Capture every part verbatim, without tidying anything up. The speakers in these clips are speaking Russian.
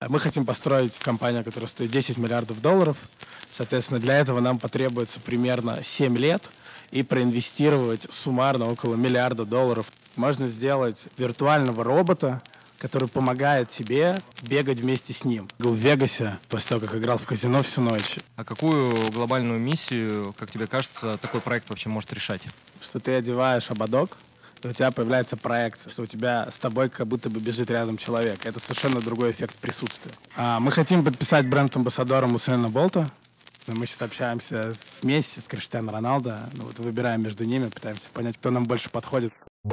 Мы хотим построить компанию, которая стоит десять миллиардов долларов. Соответственно, для этого нам потребуется примерно семь лет и проинвестировать суммарно около миллиарда долларов. Можно сделать виртуального робота, который помогает тебе бегать вместе с ним. Был в Вегасе после того, как играл в казино всю ночь. А какую глобальную миссию, как тебе кажется, такой проект вообще может решать? Что ты одеваешь ободок, и у тебя появляется проекция, что у тебя с тобой как будто бы бежит рядом человек. Это совершенно другой эффект присутствия. А мы хотим подписать бренд-амбассадором Усейна Болта. Мы сейчас общаемся с Месси, с Криштиану Роналдо. Ну, вот выбираем между ними, пытаемся понять, кто нам больше подходит.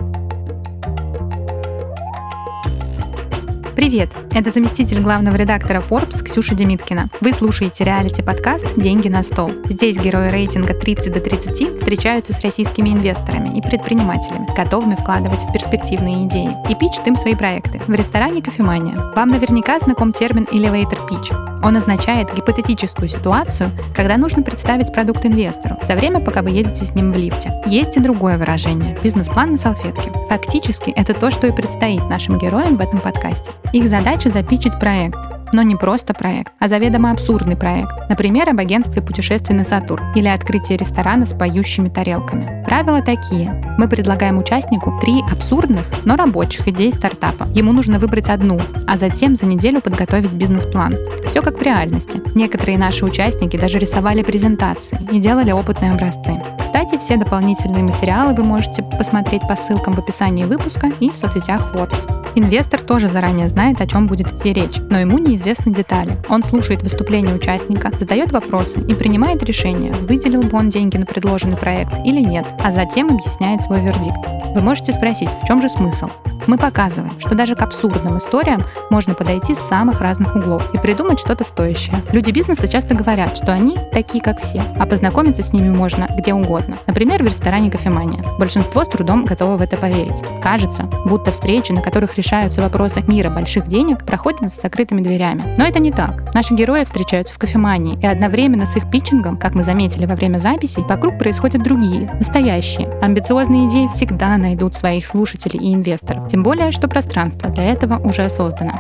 Привет! Это заместитель главного редактора Forbes Ксюша Демиткина. Вы слушаете реалити-подкаст «Деньги на стол». Здесь герои рейтинга тридцать до тридцати встречаются с российскими инвесторами и предпринимателями, готовыми вкладывать в перспективные идеи, и пичат им свои проекты в ресторане «Кофемания». Вам наверняка знаком термин «elevator pitch». Он означает гипотетическую ситуацию, когда нужно представить продукт инвестору за время, пока вы едете с ним в лифте. Есть и другое выражение – бизнес-план на салфетке. Фактически, это то, что и предстоит нашим героям в этом подкасте. Их задача – запитчить проект. Но не просто проект, а заведомо абсурдный проект. Например, об агентстве путешествий на Сатурн или открытии ресторана с поющими тарелками. Правила такие. Мы предлагаем участнику три абсурдных, но рабочих идеи стартапа. Ему нужно выбрать одну, а затем за неделю подготовить бизнес-план. Все как в реальности. Некоторые наши участники даже рисовали презентации и делали опытные образцы. Кстати, все дополнительные материалы вы можете посмотреть по ссылкам в описании выпуска и в соцсетях Forbes. Инвестор тоже заранее знает, о чем будет идти речь, но ему неизвестны детали. Он слушает выступления участника, задает вопросы и принимает решение, выделил бы он деньги на предложенный проект или нет, а затем объясняет свой вердикт. Вы можете спросить, в чем же смысл? Мы показываем, что даже к абсурдным историям можно подойти с самых разных углов и придумать что-то стоящее. Люди бизнеса часто говорят, что они такие, как все, а познакомиться с ними можно где угодно. Например, в ресторане «Кофемания». Большинство с трудом готовы в это поверить. Кажется, будто встречи, на которых решаются вопросы мира больших денег, проходят с закрытыми дверями. Но это не так. Наши герои встречаются в «Кофемании», и одновременно с их питчингом, как мы заметили во время записей, вокруг происходят другие, настоящие. Амбициозные идеи всегда найдут своих слушателей и инвесторов. Тем более, что пространство для этого уже создано.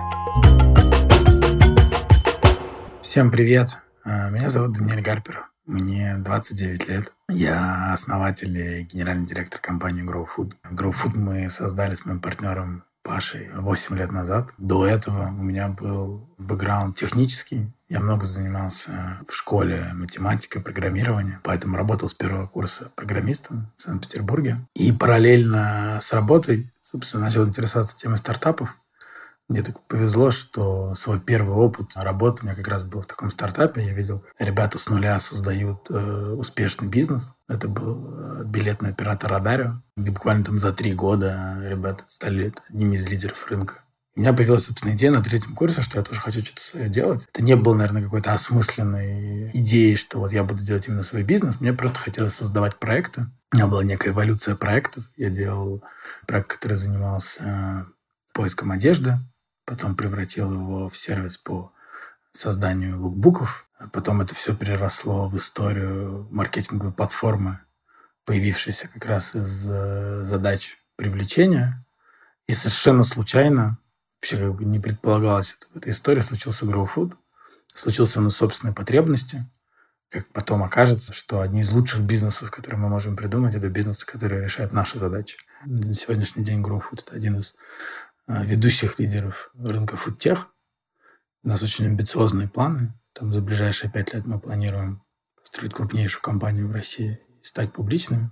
Всем привет. Меня зовут Даниэль Гарпер. Мне двадцать девять лет. Я основатель и генеральный директор компании GrowFood. GrowFood мы создали с моим партнером Пашей восемь лет назад. До этого у меня был бэкграунд технический. Я много занимался в школе математикой, программированием, поэтому работал с первого курса программистом в Санкт-Петербурге. И параллельно с работой, собственно, начал интересоваться темой стартапов. Мне так повезло, что свой первый опыт работы у меня как раз был в таком стартапе. Я видел, как ребята с нуля создают э, успешный бизнес. Это был э, билетный оператор Радарио, где буквально там за три года ребята стали одними из лидеров рынка. У меня появилась, собственно, идея на третьем курсе, что я тоже хочу что-то свое делать. Это не было, наверное, какой-то осмысленной идеей, что вот я буду делать именно свой бизнес. Мне просто хотелось создавать проекты. У меня была некая эволюция проектов. Я делал проект, который занимался поиском одежды. Потом превратил его в сервис по созданию лукбуков. Потом это все переросло в историю маркетинговой платформы, появившейся как раз из задач привлечения. И совершенно случайно, вообще как бы не предполагалось это в этой истории, случился GrowFood. Случился он из собственной потребности. Как потом окажется, что одни из лучших бизнесов, которые мы можем придумать, это бизнесы, которые решают наши задачи. На сегодняшний день GrowFood – это один из ведущих лидеров рынка фудтех. У нас очень амбициозные планы. Там за ближайшие пять лет мы планируем построить крупнейшую компанию в России и стать публичными.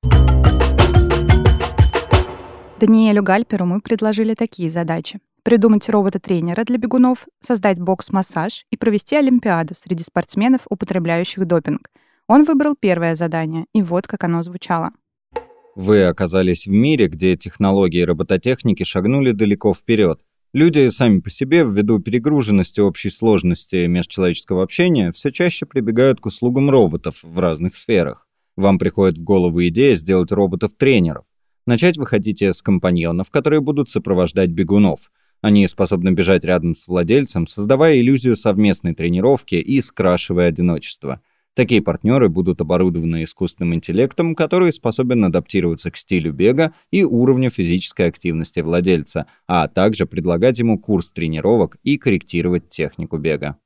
Даниэлю Гальперу мы предложили такие задачи. Придумать робота-тренера для бегунов, создать бокс-массаж и провести олимпиаду среди спортсменов, употребляющих допинг. Он выбрал первое задание, и вот как оно звучало. Вы оказались в мире, где технологии робототехники шагнули далеко вперед. Люди сами по себе, ввиду перегруженности общей сложности межчеловеческого общения, все чаще прибегают к услугам роботов в разных сферах. Вам приходит в голову идея сделать роботов-тренеров. Начать вы хотите с компаньонов, которые будут сопровождать бегунов. Они способны бежать рядом с владельцем, создавая иллюзию совместной тренировки и скрашивая одиночество. Такие партнеры будут оборудованы искусственным интеллектом, который способен адаптироваться к стилю бега и уровню физической активности владельца, а также предлагать ему курс тренировок и корректировать технику бега.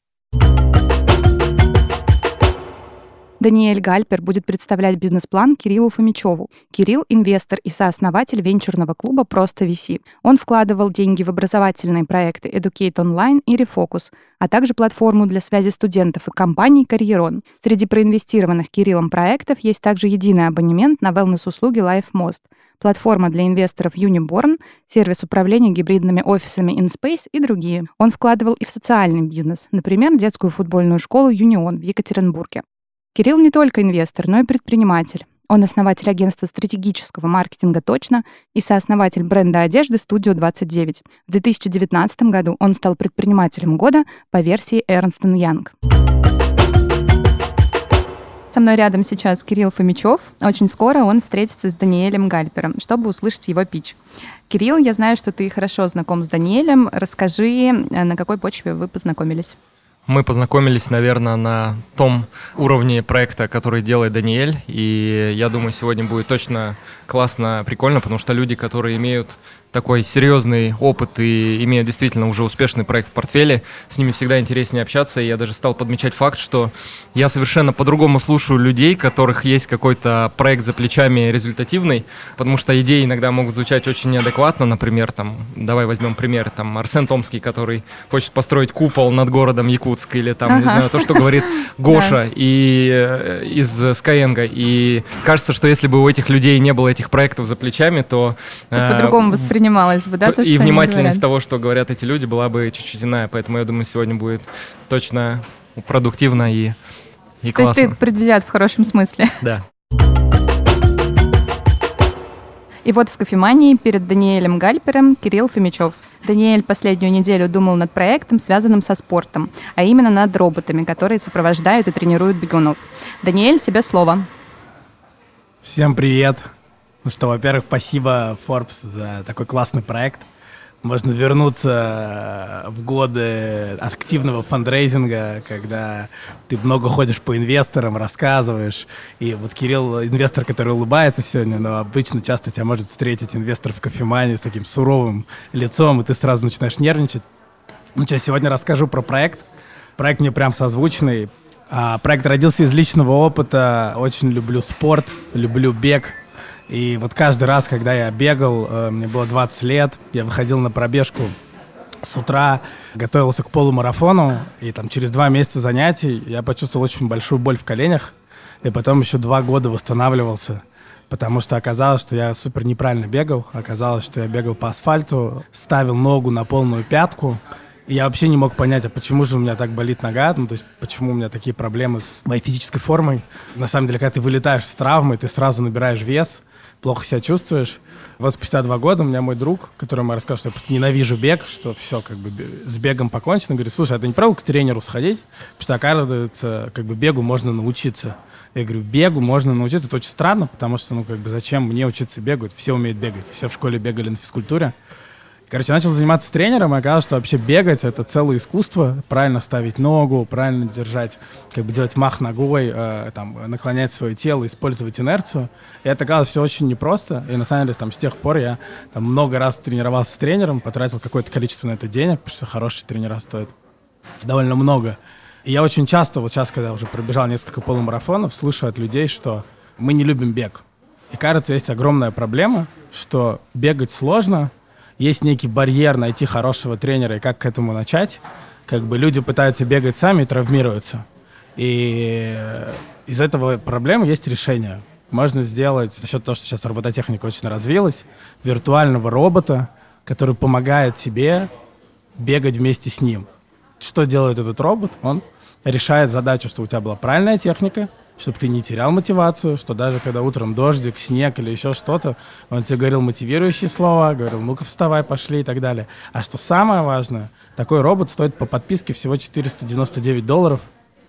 Даниэль Гальпер будет представлять бизнес-план Кириллу Фомичеву. Кирилл — инвестор и сооснователь венчурного клуба «Просто ви си». Он вкладывал деньги в образовательные проекты Educate Online и Refocus, а также платформу для связи студентов и компаний «Карьерон». Среди проинвестированных Кириллом проектов есть также единый абонемент на wellness-услуги LifeMost, платформа для инвесторов Uniborn, сервис управления гибридными офисами InSpace и другие. Он вкладывал и в социальный бизнес, например, детскую футбольную школу «Юнион» в Екатеринбурге. Кирилл не только инвестор, но и предприниматель. Он основатель агентства стратегического маркетинга «Точно» и сооснователь бренда одежды «Студио двадцать девять». В две тысячи девятнадцатом году он стал предпринимателем года по версии Ernst энд Young. Со мной рядом сейчас Кирилл Фомичев. Очень скоро он встретится с Даниэлем Гальпером, чтобы услышать его питч. Кирилл, я знаю, что ты хорошо знаком с Даниэлем. Расскажи, на какой почве вы познакомились? Мы познакомились, наверное, на том уровне проекта, который делает Даниэль, и я думаю, сегодня будет точно классно, прикольно, потому что люди, которые имеют такой серьезный опыт и имеют действительно уже успешный проект в портфеле, с ними всегда интереснее общаться, и я даже стал подмечать факт, что я совершенно по-другому слушаю людей, у которых есть какой-то проект за плечами результативный, потому что идеи иногда могут звучать очень неадекватно, например, там, давай возьмем пример, там, Арсен Томский, который хочет построить купол над городом Якутск, или там, ага. не знаю, то, что говорит Гоша и из Skyeng, и кажется, что если бы у этих людей не было этих проектов за плечами, то... то по-другому воспринималось. Воспринималось бы, да, то, и внимательность того, что говорят эти люди, была бы чуть-чуть иная. Поэтому я думаю, сегодня будет точно продуктивно и, и классно. То есть ты предвзят в хорошем смысле. Да. И вот в кофемании перед Даниэлем Гальпером Кирилл Фомичев. Даниэль последнюю неделю думал над проектом, связанным со спортом, а именно над роботами, которые сопровождают и тренируют бегунов. Даниэль, тебе слово. Всем привет. Ну что, во-первых, спасибо Forbes за такой классный проект. Можно вернуться в годы активного фандрейзинга, когда ты много ходишь по инвесторам, рассказываешь. И вот Кирилл, инвестор, который улыбается сегодня, но обычно часто тебя может встретить инвестор в кофемании с таким суровым лицом, и ты сразу начинаешь нервничать. Ну что, сегодня расскажу про проект. Проект мне прям созвучный. Проект родился из личного опыта. Очень люблю спорт, люблю бег. И вот каждый раз, когда я бегал, мне было двадцать лет, я выходил на пробежку с утра, готовился к полумарафону, и там через два месяца занятий я почувствовал очень большую боль в коленях, и потом еще два года восстанавливался, потому что оказалось, что я супер неправильно бегал, оказалось, что я бегал по асфальту, ставил ногу на полную пятку, и я вообще не мог понять, а почему же у меня так болит нога, ну, то есть почему у меня такие проблемы с моей физической формой. На самом деле, когда ты вылетаешь с травмой, ты сразу набираешь вес, плохо себя чувствуешь. Вот спустя два года у меня мой друг, которому я рассказал, что я просто ненавижу бег, что все, как бы с бегом покончено, говорит: слушай, а ты не пробовал к тренеру сходить? Потому что, оказывается, как бы бегу можно научиться. Я говорю, бегу можно научиться. Это очень странно, потому что, ну, как бы, зачем мне учиться бегу? Все умеют бегать, все в школе бегали на физкультуре. Короче, начал заниматься тренером, и оказалось, что вообще бегать — это целое искусство. Правильно ставить ногу, правильно держать, как бы делать мах ногой, э, там, наклонять свое тело, использовать инерцию. И это оказалось все очень непросто. И на самом деле там, с тех пор я там, много раз тренировался с тренером, потратил какое-то количество на это денег, потому что хорошие тренера стоят довольно много. И я очень часто, вот сейчас, когда уже пробежал несколько полумарафонов, слышу от людей, что мы не любим бег. И кажется, есть огромная проблема, что бегать сложно, есть некий барьер найти хорошего тренера и как к этому начать. Как бы люди пытаются бегать сами и травмируются. И из этого проблемы есть решение. Можно сделать, за счет того, что сейчас робототехника очень развилась, виртуального робота, который помогает тебе бегать вместе с ним. Что делает этот робот? Он решает задачу, что у тебя была правильная техника, чтобы ты не терял мотивацию, что даже когда утром дождик, снег или еще что-то, он тебе говорил мотивирующие слова, говорил, ну-ка вставай, пошли и так далее. А что самое важное, такой робот стоит по подписке всего четыреста девяносто девять долларов,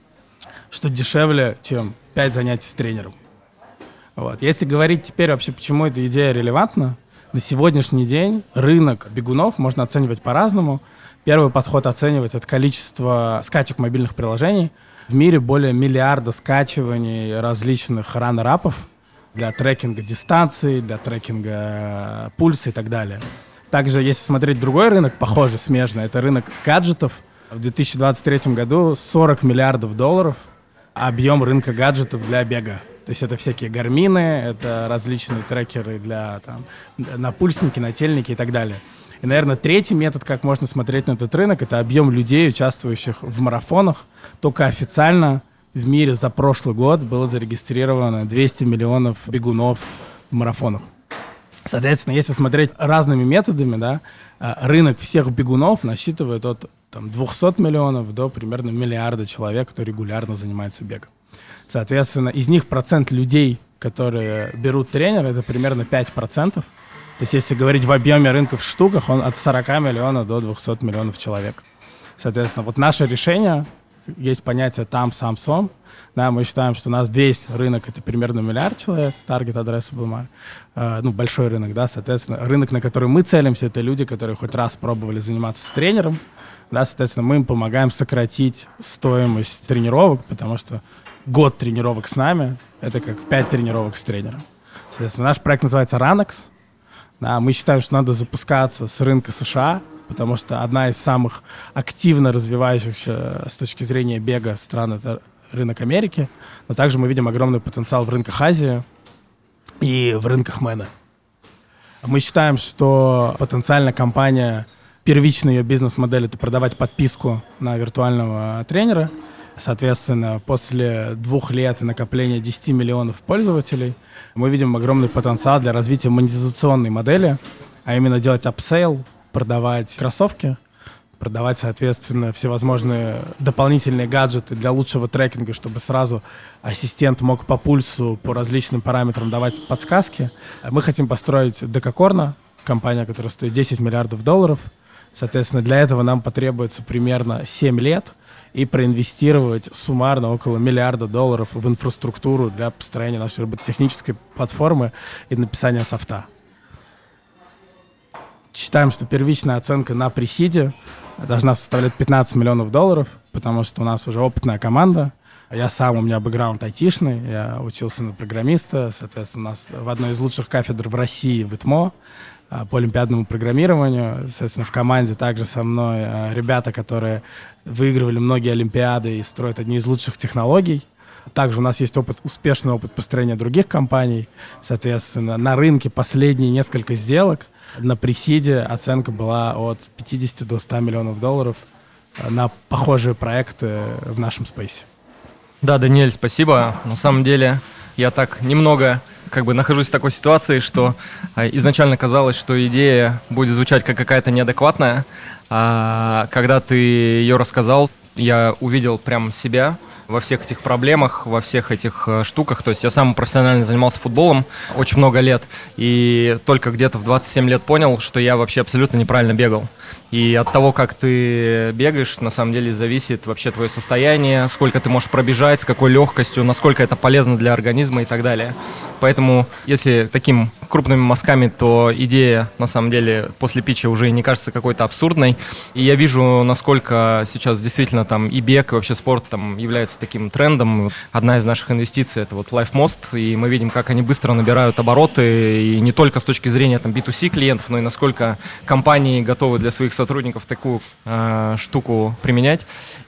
что дешевле, чем пять занятий с тренером. Вот. Если говорить теперь вообще, почему эта идея релевантна, На сегодняшний день рынок бегунов можно оценивать по-разному. Первый подход оценивать — это количество скачек мобильных приложений. В мире более миллиарда скачиваний различных раннер-апов для трекинга дистанций, для трекинга пульса и так далее. Также, если смотреть другой рынок, похожий, смежный, это рынок гаджетов. В две тысячи двадцать третьем году сорок миллиардов долларов объем рынка гаджетов для бега. То есть это всякие гармины, это различные трекеры для там, напульсники, нательники и так далее. И, наверное, третий метод, как можно смотреть на этот рынок, это объем людей, участвующих в марафонах. Только официально в мире за прошлый год было зарегистрировано двести миллионов бегунов в марафонах. Соответственно, если смотреть разными методами, да, рынок всех бегунов насчитывает от там, двухсот миллионов до примерно миллиарда человек, кто регулярно занимается бегом. Соответственно, из них процент людей, которые берут тренера, это примерно пять процентов. То есть если говорить в объеме рынка в штуках, он от сорока миллионов до двухсот миллионов человек. Соответственно, вот наше решение, есть понятие там, сам, сом. Да, мы считаем, что у нас весь рынок — это примерно миллиард человек, target addressable market, э, ну, большой рынок, да, соответственно, рынок, на который мы целимся, это люди, которые хоть раз пробовали заниматься с тренером, да, соответственно, мы им помогаем сократить стоимость тренировок, потому что год тренировок с нами — это как пять тренировок с тренером. Соответственно, наш проект называется Runnex. Да, мы считаем, что надо запускаться с рынка США, потому что одна из самых активно развивающихся с точки зрения бега стран — это рынок Америки, но также мы видим огромный потенциал в рынках Азии и в рынках Мэна. Мы считаем, что потенциально компания, первичная ее бизнес-модель — это продавать подписку на виртуального тренера. Соответственно, после двух лет и накопления десяти миллионов пользователей мы видим огромный потенциал для развития монетизационной модели, а именно делать апсейл, продавать кроссовки, продавать, соответственно, всевозможные дополнительные гаджеты для лучшего трекинга, чтобы сразу ассистент мог по пульсу, по различным параметрам давать подсказки. Мы хотим построить Декакорна, компания, которая стоит десять миллиардов долларов. Соответственно, для этого нам потребуется примерно семь лет и проинвестировать суммарно около миллиарда долларов в инфраструктуру для построения нашей робототехнической платформы и написания софта. Считаем, что первичная оценка на пресиде должна составлять пятнадцать миллионов долларов, потому что у нас уже опытная команда. Я сам, у меня бэкграунд айтишный, я учился на программиста, соответственно, у нас в одной из лучших кафедр в России, в ИТМО, по олимпиадному программированию. Соответственно, в команде также со мной ребята, которые выигрывали многие олимпиады и строят одни из лучших технологий. Также у нас есть опыт, успешный опыт построения других компаний. Соответственно, на рынке последние несколько сделок на пресиде оценка была от пятидесяти до ста миллионов долларов на похожие проекты в нашем спейсе. Да, Даниэль, спасибо. На самом деле я так немного как бы нахожусь в такой ситуации, что изначально казалось, что идея будет звучать как какая-то неадекватная. А когда ты ее рассказал, я увидел прям себя во всех этих проблемах, во всех этих штуках. То есть я сам профессионально занимался футболом очень много лет, и только где-то в двадцать семь лет понял, что я вообще абсолютно неправильно бегал. И от того, как ты бегаешь, на самом деле зависит вообще твое состояние, сколько ты можешь пробежать, с какой легкостью, насколько это полезно для организма и так далее. Поэтому, если таким крупными мазками, то идея, на самом деле, после питча уже не кажется какой-то абсурдной. И я вижу, насколько сейчас действительно там и бег, и вообще спорт там является таким трендом. Одна из наших инвестиций — это вот LifeMost, и мы видим, как они быстро набирают обороты, и не только с точки зрения там би ту си клиентов, но и насколько компании готовы для своих сотрудников такую э, штуку применять.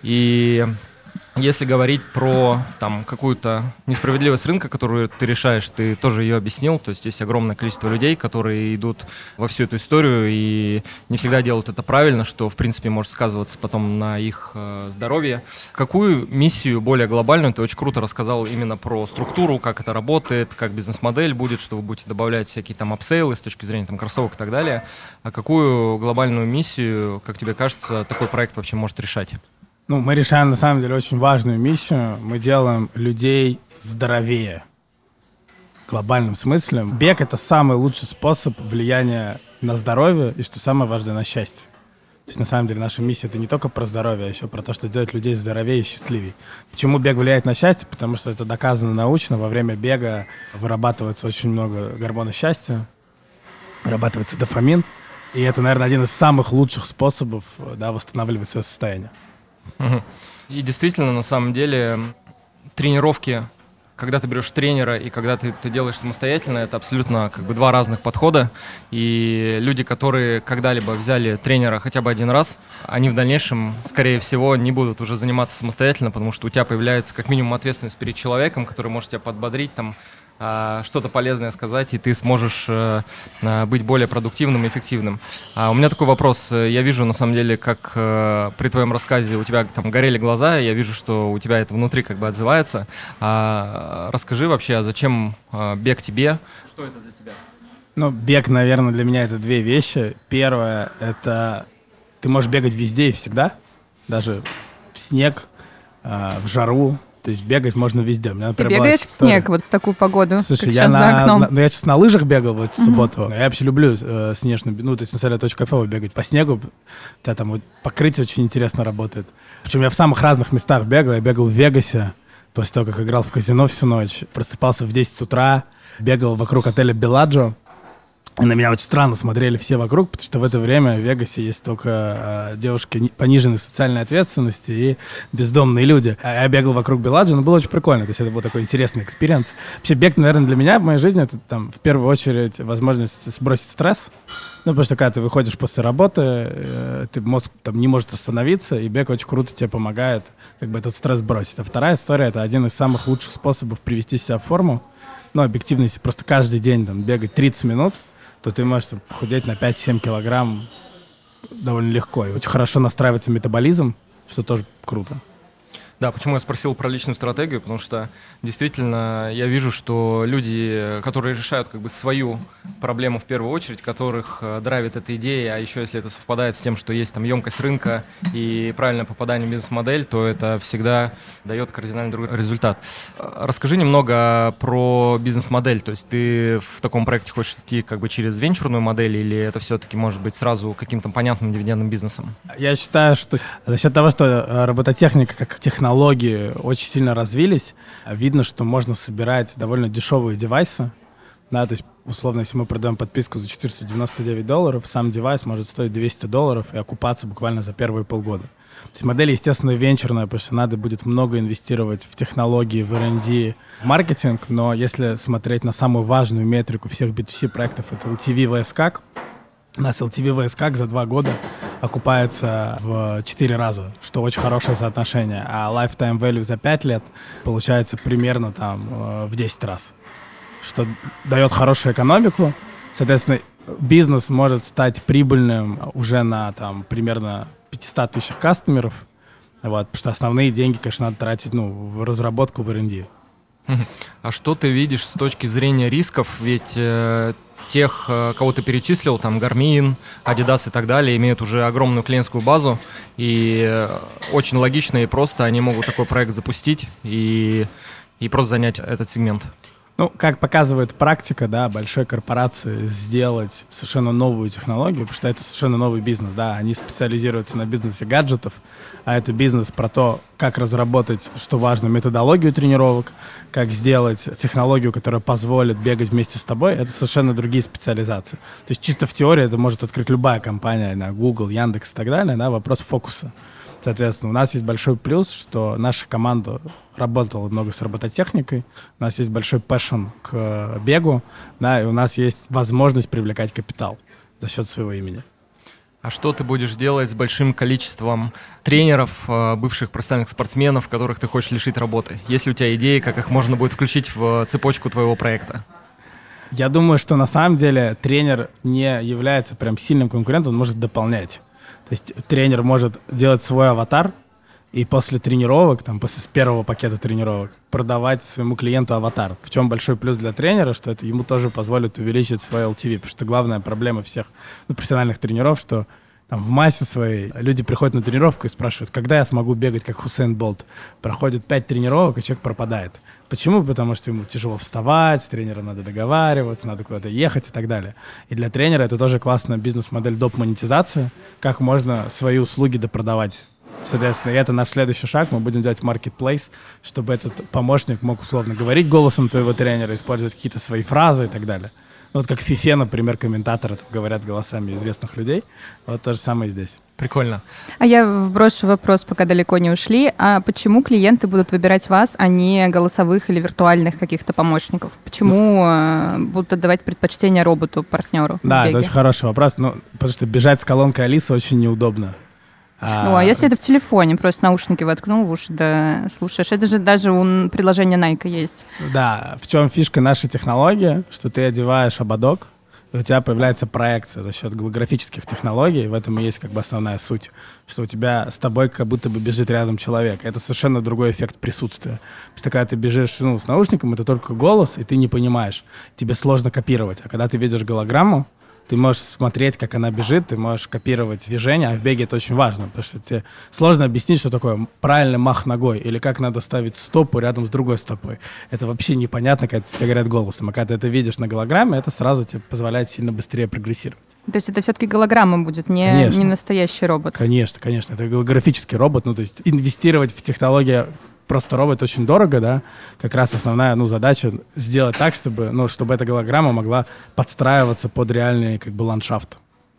И если говорить про там какую-то несправедливость рынка, которую ты решаешь, ты тоже ее объяснил, то есть есть огромное количество людей, которые идут во всю эту историю и не всегда делают это правильно, что в принципе может сказываться потом на их э, здоровье. Какую миссию более глобальную, ты очень круто рассказал именно про структуру, как это работает, как бизнес-модель будет, что вы будете добавлять всякие там апсейлы с точки зрения там кроссовок и так далее. А какую глобальную миссию, как тебе кажется, такой проект вообще может решать? Ну, мы решаем, на самом деле, очень важную миссию. Мы делаем людей здоровее. В глобальном смысле. Бег — это самый лучший способ влияния на здоровье и, что самое важное, на счастье. То есть, на самом деле, наша миссия — это не только про здоровье, а еще про то, что делать людей здоровее и счастливее. Почему бег влияет на счастье? Потому что это доказано научно. Во время бега вырабатывается очень много гормонов счастья. вырабатывается дофамин. И это, наверное, один из самых лучших способов, да, восстанавливать свое состояние. И действительно, на самом деле, тренировки, когда ты берешь тренера и когда ты это делаешь самостоятельно, это абсолютно как бы два разных подхода. И люди, которые когда-либо взяли тренера хотя бы один раз, они в дальнейшем, скорее всего, не будут уже заниматься самостоятельно, потому что у тебя появляется как минимум ответственность перед человеком, который может тебя подбодрить, там, что-то полезное сказать, и ты сможешь быть более продуктивным и эффективным. А у меня такой вопрос. Я вижу, на самом деле, как при твоем рассказе у тебя там горели глаза, я вижу, что у тебя это внутри как бы отзывается. А расскажи вообще, а зачем бег тебе? Что это для тебя? Ну, бег, наверное, для меня это две вещи. Первое — это ты можешь бегать везде и всегда, даже в снег, в жару. То есть бегать можно везде. У меня, например, ты бегаешь в снег вот в такую погоду? Слушай, как я, сейчас на, за окном. На, ну, я сейчас на лыжах бегал вот в субботу. Uh-huh. Я вообще люблю э, снежную, ну, то есть на солярия.фо бегать по снегу. У тебя там вот покрытие очень интересно работает. Причем я в самых разных местах бегал. Я бегал в Вегасе, после того, как играл в казино всю ночь. Просыпался в десять утра, бегал вокруг отеля Беладжо. И на меня очень странно смотрели все вокруг, потому что в это время в Вегасе есть только э, девушки пониженной социальной ответственности и бездомные люди. А я бегал вокруг Беладжо, но было очень прикольно. То есть это был такой интересный экспириенс. Вообще бег, наверное, для меня в моей жизни это там в первую очередь возможность сбросить стресс. Ну, потому что когда ты выходишь после работы, э, ты мозг там не может остановиться, и бег очень круто тебе помогает как бы этот стресс бросить. А вторая история — это один из самых лучших способов привести себя в форму. Ну, объективно, если просто каждый день там бегать тридцать минут, то ты можешь там, похудеть на пять-семь килограмм довольно легко. И очень хорошо настраивается метаболизм, что тоже круто. Да, почему я спросил про личную стратегию, потому что действительно я вижу, что люди, которые решают как бы свою проблему в первую очередь, которых драйвит эта идея, а еще если это совпадает с тем, что есть там емкость рынка и правильное попадание в бизнес-модель, то это всегда дает кардинально другой результат. Расскажи немного про бизнес-модель, то есть ты в таком проекте хочешь идти как бы через венчурную модель или это все-таки может быть сразу каким-то понятным дивидендным бизнесом? Я считаю, что за счет того, что робототехника как технология Технологии очень сильно развились. Видно, что можно собирать довольно дешевые девайсы. Да, то есть, условно, если мы продаем подписку за четыреста девяносто девять долларов, сам девайс может стоить двести долларов и окупаться буквально за первые полгода. То есть модель, естественно, венчурная, потому что надо будет много инвестировать в технологии, в эр энд ди, в маркетинг. Но если смотреть на самую важную метрику всех би ту си проектов, это эл ти ви ви эс кей эй си, у нас эл ти ви ви эс кей эй си за два года окупается в четыре раза, что очень хорошее соотношение. А lifetime value за пять лет получается примерно там в десять раз, что дает хорошую экономику. Соответственно, бизнес может стать прибыльным уже на там примерно пятьсот тысяч кастомеров, вот, потому что основные деньги, конечно, надо тратить ну, в разработку, в эр энд ди. А что ты видишь с точки зрения рисков? Ведь э, тех, э, кого ты перечислил, там Garmin, Adidas и так далее, имеют уже огромную клиентскую базу, и э, очень логично и просто они могут такой проект запустить и, и просто занять этот сегмент. Ну, как показывает практика, да, большой корпорации сделать совершенно новую технологию, потому что это совершенно новый бизнес, да, они специализируются на бизнесе гаджетов, а это бизнес про то, как разработать, что важно, методологию тренировок, как сделать технологию, которая позволит бегать вместе с тобой, это совершенно другие специализации. То есть чисто в теории это может открыть любая компания, на Google, Яндекс и так далее, да, вопрос фокуса. Соответственно, у нас есть большой плюс, что наша команда работала много с робототехникой, у нас есть большой пэшн к бегу, да, и у нас есть возможность привлекать капитал за счет своего имени. А что ты будешь делать с большим количеством тренеров, бывших профессиональных спортсменов, которых ты хочешь лишить работы? Есть ли у тебя идеи, как их можно будет включить в цепочку твоего проекта? Я думаю, что на самом деле тренер не является прям сильным конкурентом, он может дополнять. То есть тренер может делать свой аватар и после тренировок, там, после первого пакета тренировок, продавать своему клиенту аватар. В чем большой плюс для тренера, что это ему тоже позволит увеличить свой эл ти ви, потому что главная проблема всех ну, профессиональных тренеров, что там, в массе своей люди приходят на тренировку и спрашивают, когда я смогу бегать, как Хусейн Болт. Проходит пять тренировок, и человек пропадает. Почему? Потому что ему тяжело вставать, с тренером надо договариваться, надо куда-то ехать и так далее. И для тренера это тоже классная бизнес-модель доп. Монетизации, как можно свои услуги допродавать. Соответственно, и это наш следующий шаг. Мы будем делать marketplace, чтобы этот помощник мог условно говорить голосом твоего тренера, использовать какие-то свои фразы и так далее. Вот как в FIFA, например, комментаторы там говорят голосами известных людей. Вот то же самое и здесь. Прикольно. А я вброшу вопрос, пока далеко не ушли. А почему клиенты будут выбирать вас, а не голосовых или виртуальных каких-то помощников? Почему ну, будут отдавать предпочтение роботу-партнеру? Да, это очень хороший вопрос. Ну, потому что бежать с колонкой Алисы очень неудобно. Ну, а если это в телефоне, просто наушники воткнул в уши, да, слушаешь. Это же даже у приложения Nike есть. Да, в чем фишка нашей технологии, что ты одеваешь ободок, и у тебя появляется проекция за счет голографических технологий. В этом и есть как бы основная суть, что у тебя с тобой как будто бы бежит рядом человек. Это совершенно другой эффект присутствия. Потому что когда ты бежишь ну, с наушником, это только голос, и ты не понимаешь. Тебе сложно копировать. А когда ты видишь голограмму, ты можешь смотреть, как она бежит, ты можешь копировать движение, а в беге это очень важно, потому что тебе сложно объяснить, что такое правильный мах ногой, или как надо ставить стопу рядом с другой стопой. Это вообще непонятно, когда тебе говорят голосом. А когда ты это видишь на голограмме, это сразу тебе позволяет сильно быстрее прогрессировать. То есть это все-таки голограмма будет, не, не настоящий робот? Конечно, конечно. Это голографический робот. Ну, то есть инвестировать в технологию просто робот очень дорого, да, как раз основная, ну, задача сделать так, чтобы, ну, чтобы эта голограмма могла подстраиваться под реальный, как бы, ландшафт.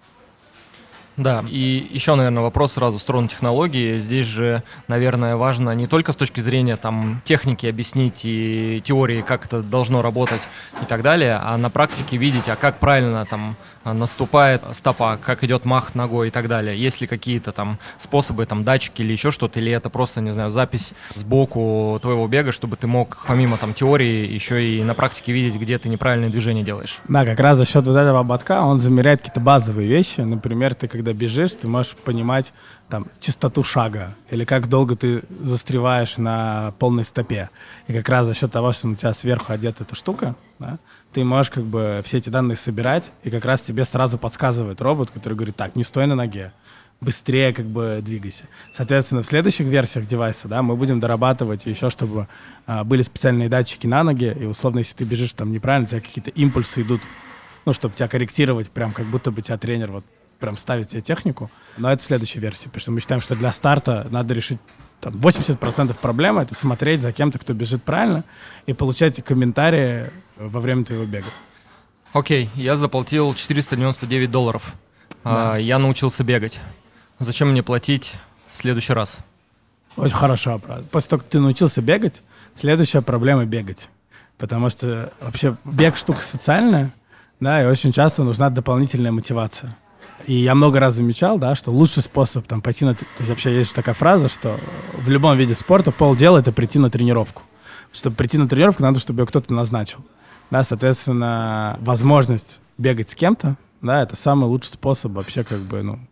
Да, и еще, наверное, вопрос сразу в сторону технологии. Здесь же, наверное, важно не только с точки зрения там техники объяснить и теории, как это должно работать и так далее, а на практике видеть, а как правильно там наступает стопа, как идет мах ногой и так далее. Есть ли какие-то там способы, там датчики или еще что-то, или это просто, не знаю, запись сбоку твоего бега, чтобы ты мог помимо там теории еще и на практике видеть, где ты неправильные движения делаешь? Да, как раз за счет вот этого ободка он замеряет какие-то базовые вещи. Например, ты когда бежишь, ты можешь понимать там частоту шага или как долго ты застреваешь на полной стопе. И как раз за счет того, что у тебя сверху одета эта штука, да, ты можешь как бы все эти данные собирать, и как раз тебе сразу подсказывает робот, который говорит: так, не стой на ноге, быстрее как бы двигайся. Соответственно, в следующих версиях девайса, да, мы будем дорабатывать еще, чтобы а, были специальные датчики на ноге, и условно, если ты бежишь там неправильно, у тебя какие-то импульсы идут, ну, чтобы тебя корректировать, прям как будто бы тебя тренер вот прям ставит тебе технику. Но это в следующей версии, потому что мы считаем, что для старта надо решить там, восемьдесят процентов проблемы — это смотреть за кем-то, кто бежит правильно, и получать комментарии во время твоего бега. Окей, okay, я заплатил четыреста девяносто девять долларов. Да. А, я научился бегать. Зачем мне платить в следующий раз? Очень хороший вопрос. После того, как ты научился бегать, следующая проблема — бегать. Потому что вообще бег — штука социальная, да, и очень часто нужна дополнительная мотивация. И я много раз замечал, да, что лучший способ там, пойти на... То есть вообще есть такая фраза, что в любом виде спорта полдела — это прийти на тренировку. Чтобы прийти на тренировку, надо, чтобы ее кто-то назначил. Да, соответственно, возможность бегать с кем-то, да, это самый лучший способ вообще как бы, ну,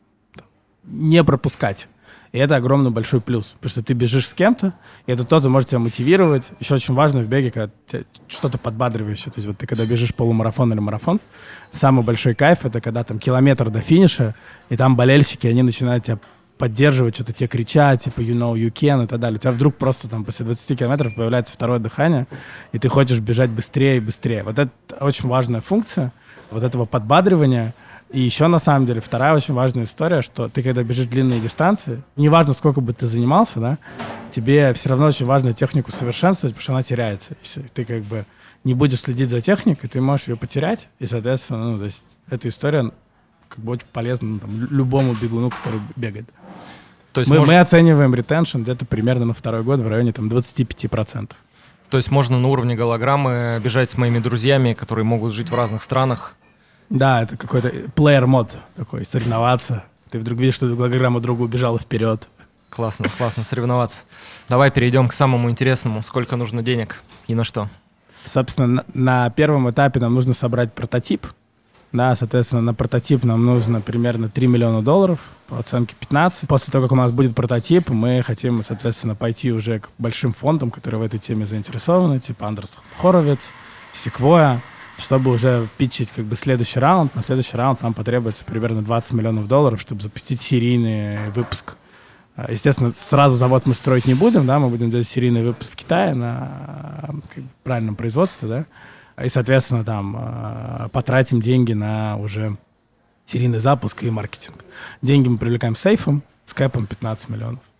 не пропускать. И это огромный большой плюс, потому что ты бежишь с кем-то, и это кто-то может тебя мотивировать. Еще очень важно в беге, когда что-то подбадривающее. То есть вот ты когда бежишь полумарафон или марафон, самый большой кайф — это когда там километр до финиша, и там болельщики, они начинают тебя поддерживать, что-то тебе кричать, типа you know, you can и так далее. У тебя вдруг просто там после двадцати километров появляется второе дыхание, и ты хочешь бежать быстрее и быстрее. Вот это очень важная функция вот этого подбадривания. И еще, на самом деле, вторая очень важная история, что ты, когда бежишь длинные дистанции, неважно, сколько бы ты занимался, да, тебе все равно очень важно технику совершенствовать, потому что она теряется. Если ты как бы не будешь следить за техникой, ты можешь ее потерять, и, соответственно, ну, то есть эта история как бы очень полезна, ну, там, любому бегуну, который бегает. То есть мы, можно... мы оцениваем ретеншн где-то примерно на второй год в районе там, двадцать пять процентов. То есть можно на уровне голограммы бежать с моими друзьями, которые могут жить в разных странах? Да, это какой-то плеер-мод такой, соревноваться. Ты вдруг видишь, что голограмма друга убежала вперед. Классно, классно соревноваться. Давай перейдем к самому интересному. Сколько нужно денег и на что? Собственно, на, на первом этапе нам нужно собрать прототип. Да, соответственно, на прототип нам нужно примерно три миллиона долларов, по оценке пятнадцать. После того, как у нас будет прототип, мы хотим, соответственно, пойти уже к большим фондам, которые в этой теме заинтересованы, типа Андерсон Хоровиц, Sequoia, чтобы уже питчить как бы следующий раунд. На следующий раунд нам потребуется примерно двадцать миллионов долларов, чтобы запустить серийный выпуск. Естественно, сразу завод мы строить не будем, да, мы будем делать серийный выпуск в Китае на как бы, правильном производстве, да, и, соответственно, там потратим деньги на уже серийный запуск и маркетинг. Деньги мы привлекаем сейфом, с кэпом пятнадцать миллионов.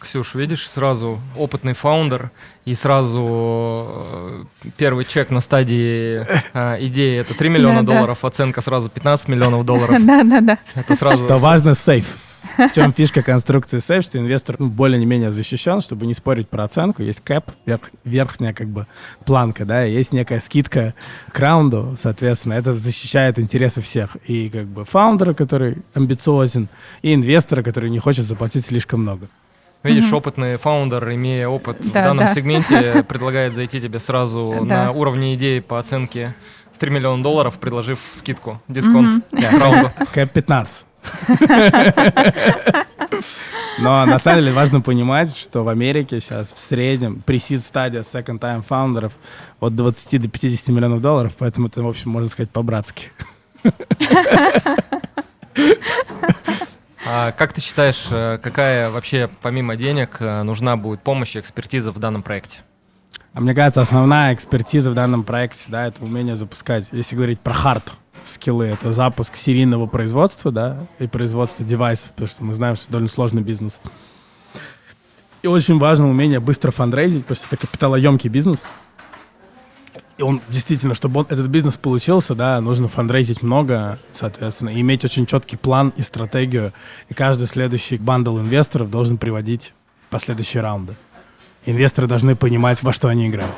Ксюш, видишь, сразу опытный фаундер, и сразу первый чек на стадии э, идеи — это три миллиона долларов, оценка сразу пятнадцать миллионов долларов. Да-да-да. Это сразу... Что важно, сейф. В чем фишка конструкции сейф, что инвестор ну, более-менее защищен, чтобы не спорить про оценку. Есть кэп, верх, верхняя как бы планка, да, и есть некая скидка к раунду, соответственно, это защищает интересы всех. И как бы фаундера, который амбициозен, и инвестора, который не хочет заплатить слишком много. Видишь, Мгм. опытный фаундер, имея опыт в Да, данном да. сегменте, предлагает зайти тебе сразу Да. на уровне идеи по оценке в три миллиона долларов, предложив скидку, дисконт Мгм. к раунду. кэп пятнадцать. Но на самом деле важно понимать, что в Америке сейчас в среднем pre-seed стадия second time фаундеров от двадцати до пятидесяти миллионов долларов, поэтому это, в общем, можно сказать, по-братски. А как ты считаешь, э, какая вообще помимо денег э, нужна будет помощь и экспертиза в данном проекте? А мне кажется, основная экспертиза в данном проекте, да, это умение запускать, если говорить про хард скиллы, это запуск серийного производства, да, и производство девайсов, потому что мы знаем, что это довольно сложный бизнес. И очень важно умение быстро фандрейзить, потому что это капиталоемкий бизнес. И он действительно, чтобы он, этот бизнес получился, да, нужно фандрейзить много, соответственно, и иметь очень четкий план и стратегию. И каждый следующий бандл инвесторов должен приводить последующие раунды. Инвесторы должны понимать, во что они играют.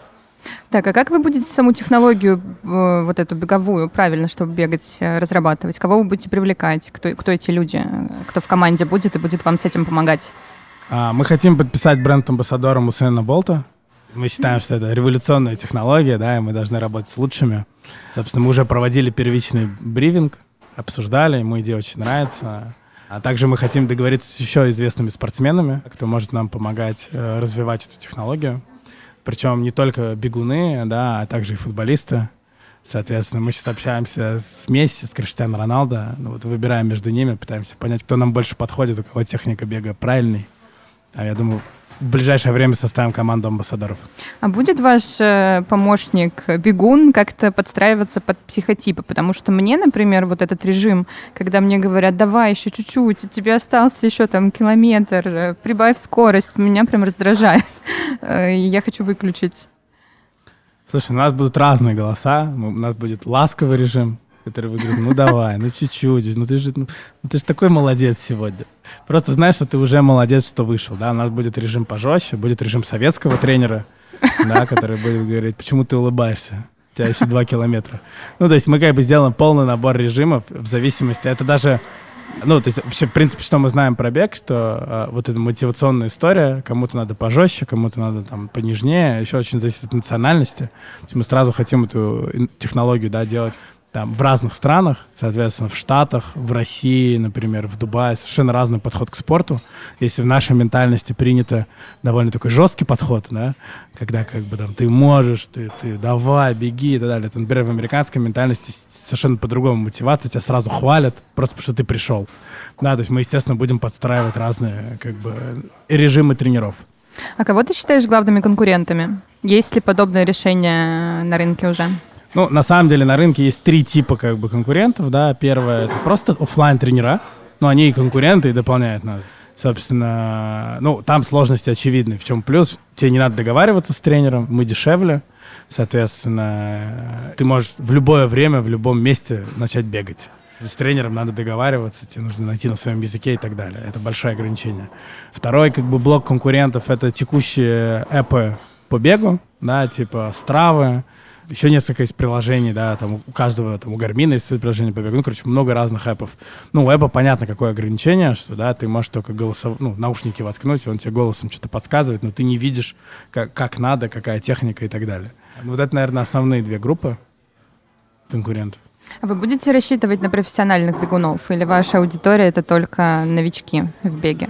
Так, а как вы будете саму технологию, э, вот эту беговую, правильно, чтобы бегать, э, разрабатывать? Кого вы будете привлекать? Кто, кто эти люди? э, Кто в команде будет и будет вам с этим помогать? А, мы хотим подписать бренд-амбассадором Усейна Болта. Мы считаем, что это революционная технология, да, и мы должны работать с лучшими. Собственно, мы уже проводили первичный брифинг, обсуждали, ему идея очень нравится. А также мы хотим договориться с еще известными спортсменами, кто может нам помогать э, развивать эту технологию. Причем не только бегуны, да, а также и футболисты. Соответственно, мы сейчас общаемся с Месси, с Криштиано Роналдо. Ну, вот выбираем между ними, пытаемся понять, кто нам больше подходит, у кого техника бега правильный. А я думаю, в ближайшее время составим команду амбассадоров. А будет ваш э, помощник бегун как-то подстраиваться под психотипы? Потому что мне, например, вот этот режим, когда мне говорят, давай еще чуть-чуть, у тебя остался еще там километр, э, прибавь скорость, меня прям раздражает. Э, и я хочу выключить. Слушай, у нас будут разные голоса. Мы- У нас будет ласковый режим, который вы говорите, ну давай, ну чуть-чуть, ну ты же, ну, ну ты же такой молодец сегодня. Просто знаешь, что ты уже молодец, что вышел, да. У нас будет режим пожестче, будет режим советского тренера, да, который будет говорить, почему ты улыбаешься, у тебя еще два километра. Ну, то есть мы как бы сделаем полный набор режимов в зависимости, это даже, ну, то есть вообще, в принципе, что мы знаем про бег, что э, вот эта мотивационная история, кому-то надо пожестче, кому-то надо там понежнее, еще очень зависит от национальности. То есть мы сразу хотим эту ин- технологию, да, делать там в разных странах, соответственно, в Штатах, в России, например, в Дубае, совершенно разный подход к спорту. Если в нашей ментальности принято довольно такой жесткий подход, да, когда как бы там ты можешь, ты, ты давай, беги и так далее. Это, например, в американской ментальности с- совершенно по-другому мотивация, тебя сразу хвалят, просто потому что ты пришел. Да, то есть мы, естественно, будем подстраивать разные как бы режимы тренеров. А кого ты считаешь главными конкурентами? Есть ли подобное решение на рынке уже? Ну, на самом деле на рынке есть три типа как бы конкурентов, да. Первое — это просто оффлайн тренера, но они и конкуренты, и дополняют нас. Собственно, ну, там сложности очевидны. В чем плюс? Тебе не надо договариваться с тренером, мы дешевле. Соответственно, ты можешь в любое время, в любом месте начать бегать. С тренером надо договариваться, тебе нужно найти на своем языке и так далее. Это большое ограничение. Второй как бы блок конкурентов — это текущие эпы по бегу, да, типа Стравы. Еще несколько есть приложений, да, там у каждого, там у Гармина есть свои приложения по бегу. Ну, короче, много разных эпов. Ну, у эпа понятно, какое ограничение, что, да, ты можешь только голосов... ну, наушники воткнуть, и он тебе голосом что-то подсказывает, но ты не видишь, как, как надо, какая техника и так далее. Вот это, наверное, основные две группы конкурентов. А вы будете рассчитывать на профессиональных бегунов? Или ваша аудитория — это только новички в беге?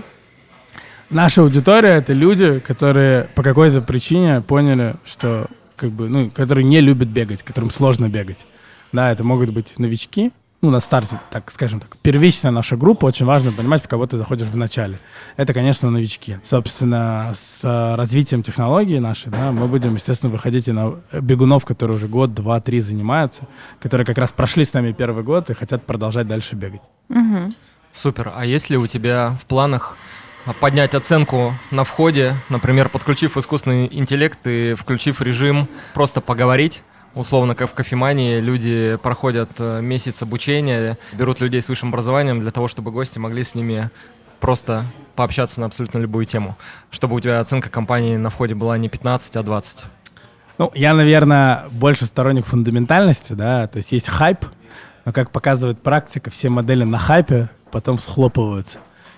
Наша аудитория — это люди, которые по какой-то причине поняли, что как бы, ну, которые не любят бегать, которым сложно бегать. Да, это могут быть новички. Ну, на старте, так скажем так, первичная наша группа, очень важно понимать, в кого ты заходишь в начале. Это, конечно, новички. Собственно, с а, развитием технологии нашей, да, мы будем, естественно, выходить и на бегунов, которые уже год, два, три занимаются, которые как раз прошли с нами первый год и хотят продолжать дальше бегать. Угу. Супер. А есть ли у тебя в планах поднять оценку на входе, например, подключив искусственный интеллект и включив режим просто поговорить. Условно, как в кофемании, люди проходят месяц обучения, берут людей с высшим образованием для того, чтобы гости могли с ними просто пообщаться на абсолютно любую тему, чтобы у тебя оценка компании на входе была не пятнадцать, а двадцать. Ну, я, наверное, больше сторонник фундаментальности, да, то есть есть хайп, но, как показывает практика, все модели на хайпе потом схлопываются.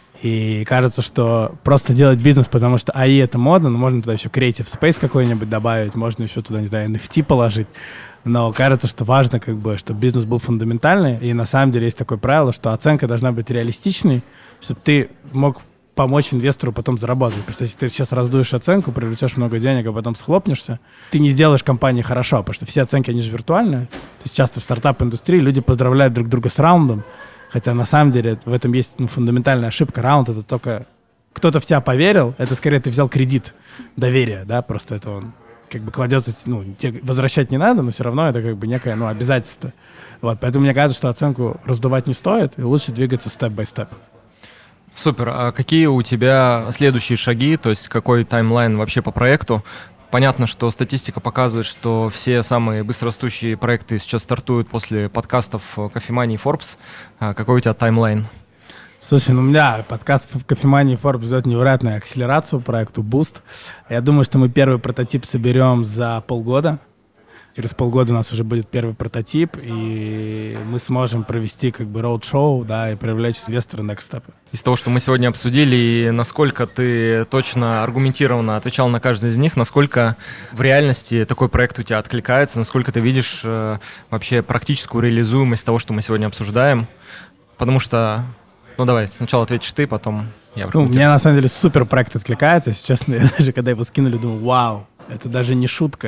И кажется, что просто делать бизнес, потому что эй ай это модно, но можно туда еще Creative Space какой-нибудь добавить, можно еще туда, не знаю, эн эф ти положить. Но кажется, что важно, как бы, чтобы бизнес был фундаментальный. И на самом деле есть такое правило, что оценка должна быть реалистичной, чтобы ты мог помочь инвестору потом заработать. Потому что если ты сейчас раздуешь оценку, привлечешь много денег, а потом схлопнешься, ты не сделаешь компании хорошо, потому что все оценки, они же виртуальные. То есть часто в стартап-индустрии люди поздравляют друг друга с раундом, хотя на самом деле в этом есть ну, фундаментальная ошибка. Раунд — это только кто-то в тебя поверил, это скорее ты взял кредит доверия, да, просто это он как бы кладется, ну, тебе возвращать не надо, но все равно это как бы некое, ну, обязательство. Вот, поэтому мне кажется, что оценку раздувать не стоит, и лучше двигаться степ-бай-степ. Супер. А какие у тебя следующие шаги, то есть какой таймлайн вообще по проекту? Понятно, что статистика показывает, что все самые быстрорастущие проекты сейчас стартуют после подкастов Кофемании и Forbes. А какой у тебя таймлайн? Слушай, ну у меня подкаст в Кофемании и Forbes дает невероятную акселерацию проекту Boost. Я думаю, что мы первый прототип соберем за полгода. Через полгода у нас уже будет первый прототип, и мы сможем провести как бы роуд-шоу, да, и привлечь инвестора Next Step. Из того, что мы сегодня обсудили, и насколько ты точно аргументированно отвечал на каждый из них, насколько в реальности такой проект у тебя откликается, насколько ты видишь э, вообще практическую реализуемость того, что мы сегодня обсуждаем, потому что, ну давай, сначала ответишь ты, потом я. Ну, мне на самом деле супер проект откликается, если честно, я даже когда его скинули, думаю, вау, это даже не шутка.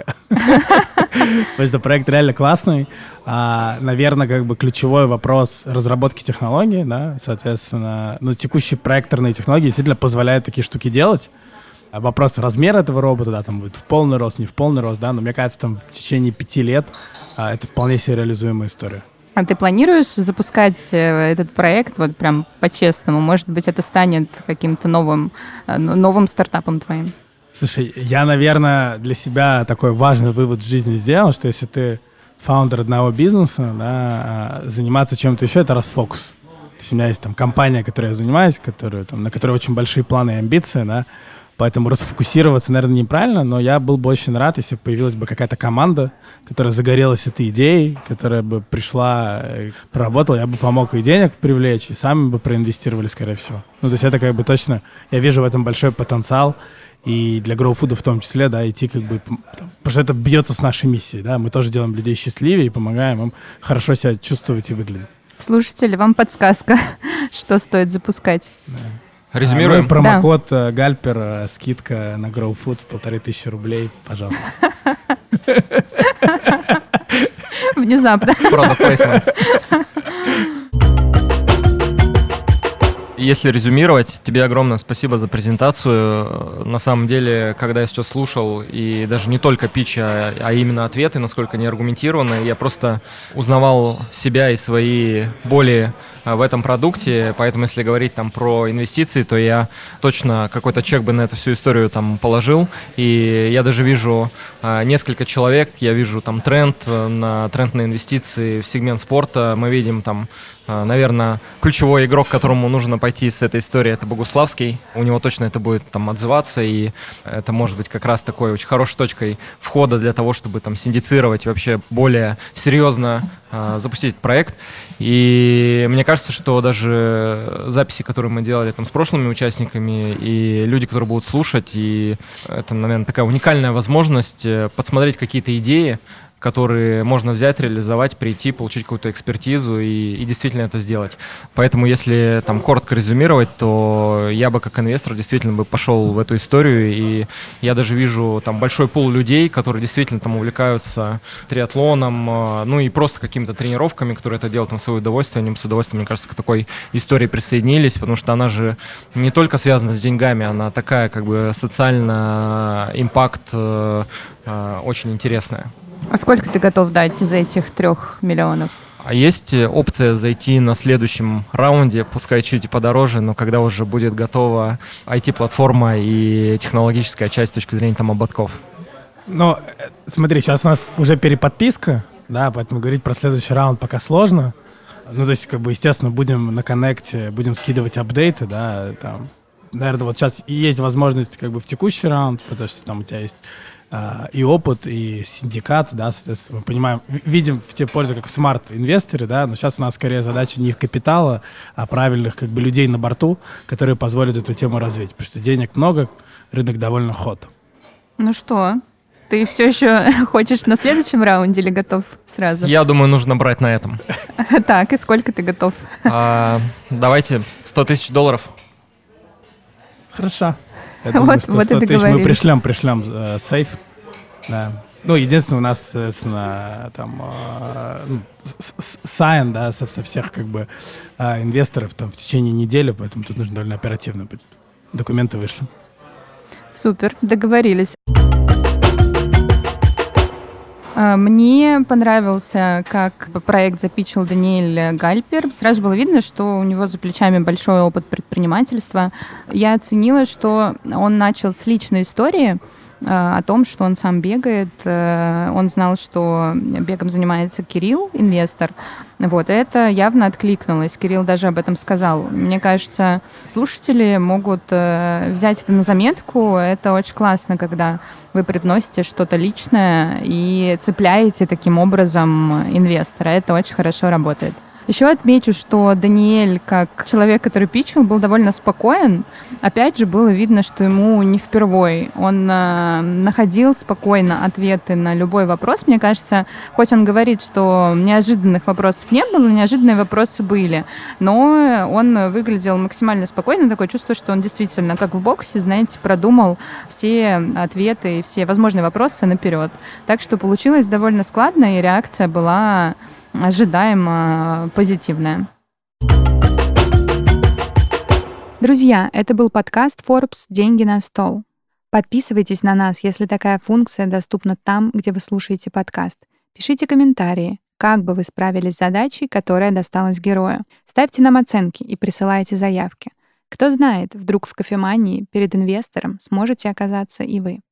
Потому что проект реально классный. А, наверное, как бы ключевой вопрос разработки технологий, да, соответственно, ну, текущие проекторные технологии действительно позволяют такие штуки делать. А вопрос размера этого робота, да, там будет в полный рост, не в полный рост, да, но мне кажется, там в течение пяти лет а, это вполне себе реализуемая история. А ты планируешь запускать этот проект вот прям по-честному? Может быть, это станет каким-то новым, новым стартапом твоим? Слушай, я, наверное, для себя такой важный вывод в жизни сделал, что если ты фаундер одного бизнеса, да, заниматься чем-то еще — это расфокус. То есть у меня есть там компания, которой я занимаюсь, которую, там, на которой очень большие планы и амбиции, да, поэтому расфокусироваться, наверное, неправильно, но я был бы очень рад, если бы появилась бы какая-то команда, которая загорелась этой идеей, которая бы пришла, проработала, я бы помог и денег привлечь, и сами бы проинвестировали, скорее всего. Ну, то есть это как бы точно, я вижу в этом большой потенциал, и для GrowFood в том числе, да, идти как бы, потому что это бьется с нашей миссией, да, мы тоже делаем людей счастливее и помогаем им хорошо себя чувствовать и выглядеть. Слушатели, вам подсказка, что стоит запускать. Да. Резюмируем. А, ну промокод да. Гальпер, скидка на GrowFood полторы тысячи рублей, пожалуйста. Внезапно. Product placement. Если резюмировать, тебе огромное спасибо за презентацию. На самом деле, когда я сейчас слушал, и даже не только питч, а, а именно ответы, насколько они аргументированы, я просто узнавал себя и свои боли в этом продукте, поэтому если говорить там про инвестиции, то я точно какой-то чек бы на эту всю историю там положил, и я даже вижу а, несколько человек, я вижу там тренд на тренд на инвестиции в сегмент спорта, мы видим там, а, наверное, ключевой игрок, к которому нужно пойти с этой историей, это Богуславский, у него точно это будет там отзываться, и это может быть как раз такой очень хорошей точкой входа для того, чтобы там синдицировать, вообще более серьезно а, запустить проект, и мне кажется, что даже записи, которые мы делали там с прошлыми участниками, и люди, которые будут слушать, и это, наверное, такая уникальная возможность подсмотреть какие-то идеи, которые можно взять, реализовать, прийти, получить какую-то экспертизу и, и действительно это сделать. Поэтому, если там коротко резюмировать, то я бы как инвестор действительно бы пошел в эту историю, и я даже вижу там большой пул людей, которые действительно там увлекаются триатлоном, ну и просто какими-то тренировками, которые это делают там в свое удовольствие, они бы с удовольствием, мне кажется, к такой истории присоединились, потому что она же не только связана с деньгами, она такая как бы социально импакт э, э, очень интересная. А сколько ты готов дать из этих трех миллионов? А есть опция зайти на следующем раунде, пускай чуть и подороже, но когда уже будет готова ай ти-платформа и технологическая часть с точки зрения там ободков? Ну, смотри, сейчас у нас уже переподписка, да, поэтому говорить про следующий раунд пока сложно. Ну, то есть, как бы, естественно, будем на коннекте, будем скидывать апдейты, да, там. Наверное, вот сейчас и есть возможность, как бы, в текущий раунд, потому что там у тебя есть э, и опыт, и синдикат, да, соответственно, мы понимаем, видим в те пользы, как в смарт-инвесторе, да, но сейчас у нас скорее задача не их капитала, а правильных, как бы, людей на борту, которые позволят эту тему развить, потому что денег много, рынок довольно ход. Ну что, ты все еще хочешь на следующем раунде или готов сразу? Я думаю, нужно брать на этом. Так, и сколько ты готов? А, давайте сто тысяч долларов. Хорошо. Я думаю, Вот- что вот и сто тысяч мы договорились. пришлем, пришлем э, сейф. Да. Ну, единственное, у нас, соответственно, там э, ну, с- с- сайн, да, со, со всех, как бы, э, инвесторов там в течение недели, поэтому тут нужно довольно оперативно быть. Документы вышли. Супер, договорились. А, Мне понравился, как проект запичил Даниэль Гальпер. Сразу было видно, что у него за плечами большой опыт предпринимательства. Я оценила, что он начал с личной истории а, о том, что он сам бегает. Э, Он знал, что бегом занимается Кирилл, инвестор. Вот, и это явно откликнулось. Кирилл даже об этом сказал. Мне кажется, слушатели могут э, взять это на заметку. Это очень классно, когда вы привносите что-то личное и цепляете таким образом инвестора. Это очень хорошо работает. Еще отмечу, что Даниэль, как человек, который питчил, был довольно спокоен. Опять же, было видно, что ему не впервой. Он э, находил спокойно ответы на любой вопрос. Мне кажется, хоть он говорит, что неожиданных вопросов не было, неожиданные вопросы были, но он выглядел максимально спокойно. Такое чувство, что он действительно, как в боксе, знаете, продумал все ответы и все возможные вопросы наперед. Так что получилось довольно складно, и реакция была ожидаемо позитивная. Друзья, это был подкаст Forbes «Деньги на стол». Подписывайтесь на нас, если такая функция доступна там, где вы слушаете подкаст. Пишите комментарии, как бы вы справились с задачей, которая досталась герою. Ставьте нам оценки и присылайте заявки. Кто знает, вдруг в кофемании перед инвестором сможете оказаться и вы.